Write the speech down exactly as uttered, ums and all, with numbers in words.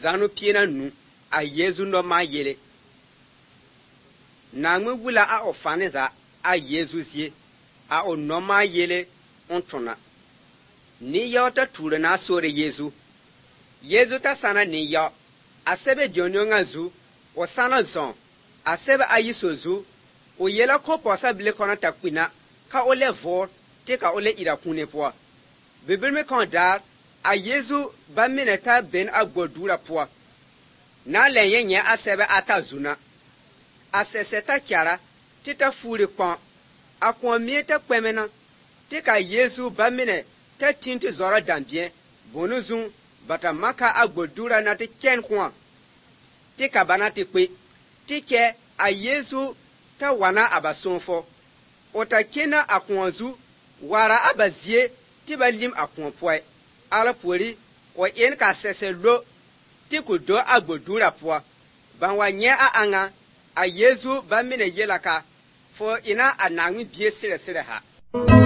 zanu piena nu a Yesu no ma yele na ngwe wula a ofane za a Yesu zie a o no ma yele ontona ni yo ta ture na sore Yesu Yesu ta sana ni yo asebe dionyo ngazu o sana zon asebe ayisozu o yela ko posa bile kona takwina ka ole vor te ka ole ira kune po bibel me kan dar a Yesu ba mineta ben agodura po na lenye nye asebe atazuna aseseta kyara tita furi kwa akwa mieta kwemena te ka Yesu ba mine ta tinti zora dambien bonuzun bata maka agodura na te ken kwa te ka bana te kwe te ke a Yesu ta wana abasonfo ota kena akonzu wara abazie ti balim akonpoe ala pori o en ka sese lo ti ko do agbodura po ban wa nye a anga a Yesu ba mine yelaka fo ina ananwi bie sire sire ha